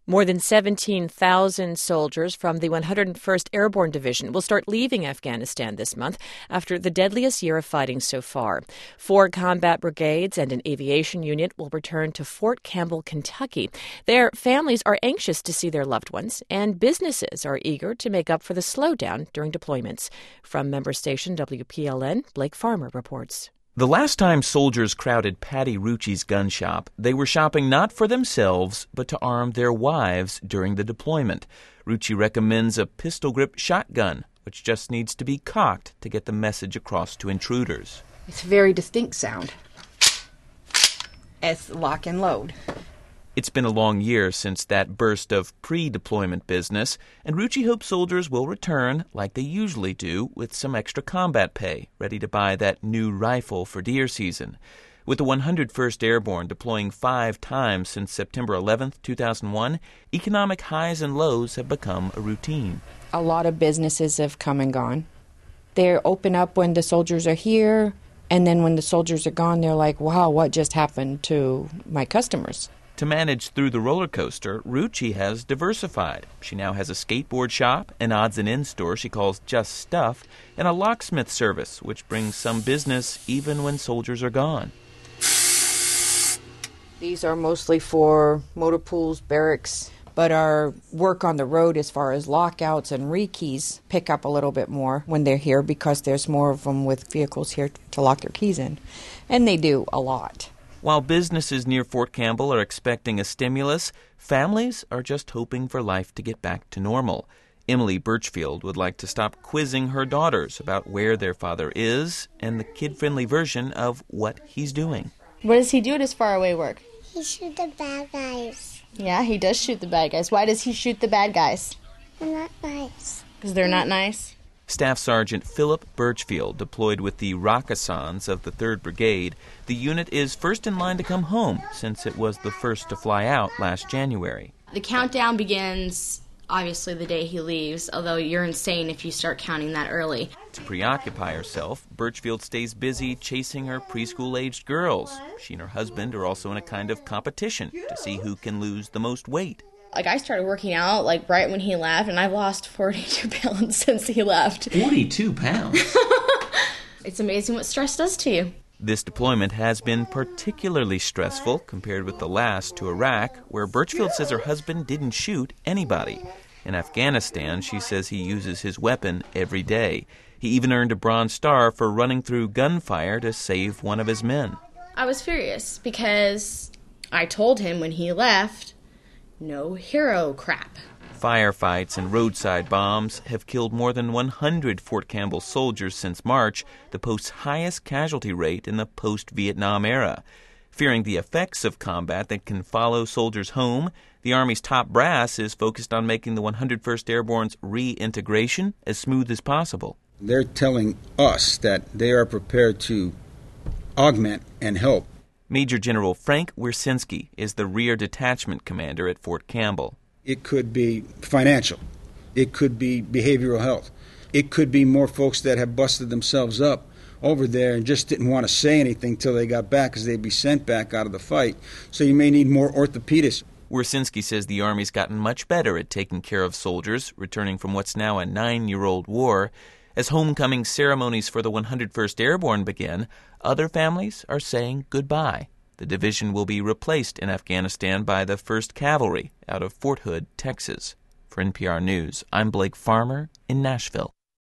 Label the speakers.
Speaker 1: More than 17,000 soldiers from the 101st Airborne Division will start leaving Afghanistan this month after the deadliest year of fighting so far. 4 combat brigades and an aviation unit will return to Fort Campbell, Kentucky. Their families are anxious to see their loved ones, and businesses are eager to make up for the slowdown during deployments. From member station WPLN, Blake Farmer reports.
Speaker 2: The last time soldiers crowded Patty Rucci's gun shop, they were shopping not for themselves, but to arm their wives during the deployment. Rucci recommends a pistol-grip shotgun, which just needs to be cocked to get the message across to intruders.
Speaker 3: It's a very distinct sound. It's lock and load.
Speaker 2: It's been a long year since that burst of pre-deployment business, and Rucci hopes soldiers will return, like they usually do, with some extra combat pay, ready to buy that new rifle for deer season. With the 101st Airborne deploying 5 times since September 11, 2001, economic highs and lows have become a routine.
Speaker 3: A lot of businesses have come and gone. They open up when the soldiers are here, and then when the soldiers are gone, they're like, wow, what just happened to my customers?
Speaker 2: To manage through the roller coaster, Rucci has diversified. She now has a skateboard shop, an odds and ends store she calls Just Stuff, and a locksmith service, which brings some business even when soldiers are gone.
Speaker 3: These are mostly for motor pools, barracks, but our work on the road as far as lockouts and rekeys pick up a little bit more when they're here because there's more of them with vehicles here to lock their keys in. And they do a lot.
Speaker 2: While businesses near Fort Campbell are expecting a stimulus, families are just hoping for life to get back to normal. Emily Birchfield would like to stop quizzing her daughters about where their father is and the kid-friendly version of what he's doing.
Speaker 4: What does he do at his faraway work?
Speaker 5: He shoots the bad guys.
Speaker 4: Yeah, he does shoot the bad guys. Why does he shoot the bad guys?
Speaker 5: They're not nice.
Speaker 4: Because they're not nice?
Speaker 2: Staff Sergeant Philip Birchfield deployed with the Rakasans of the 3rd Brigade. The unit is first in line to come home since it was the first to fly out last January.
Speaker 6: The countdown begins, obviously, the day he leaves, although you're insane if you start counting that early.
Speaker 2: To preoccupy herself, Birchfield stays busy chasing her preschool-aged girls. She and her husband are also in a kind of competition to see who can lose the most weight.
Speaker 6: I started working out, right when he left, and I've lost 42 pounds since he left.
Speaker 2: 42 pounds?
Speaker 6: It's amazing what stress does to you.
Speaker 2: This deployment has been particularly stressful compared with the last to Iraq, where Birchfield says her husband didn't shoot anybody. In Afghanistan, she says he uses his weapon every day. He even earned a Bronze Star for running through gunfire to save one of his men.
Speaker 6: I was furious because I told him when he left, no hero crap.
Speaker 2: Firefights and roadside bombs have killed more than 100 Fort Campbell soldiers since March, the post's highest casualty rate in the post-Vietnam era. Fearing the effects of combat that can follow soldiers home, the Army's top brass is focused on making the 101st Airborne's reintegration as smooth as possible.
Speaker 7: They're telling us that they are prepared to augment and help.
Speaker 2: Major General Frank Wiercinski is the rear detachment commander at Fort Campbell.
Speaker 7: It could be financial. It could be behavioral health. It could be more folks that have busted themselves up over there and just didn't want to say anything till they got back because they'd be sent back out of the fight. So you may need more orthopedists.
Speaker 2: Wiercinski says the Army's gotten much better at taking care of soldiers returning from what's now a 9-year-old war. As homecoming ceremonies for the 101st Airborne begin, other families are saying goodbye. The division will be replaced in Afghanistan by the 1st Cavalry out of Fort Hood, Texas. For NPR News, I'm Blake Farmer in Nashville.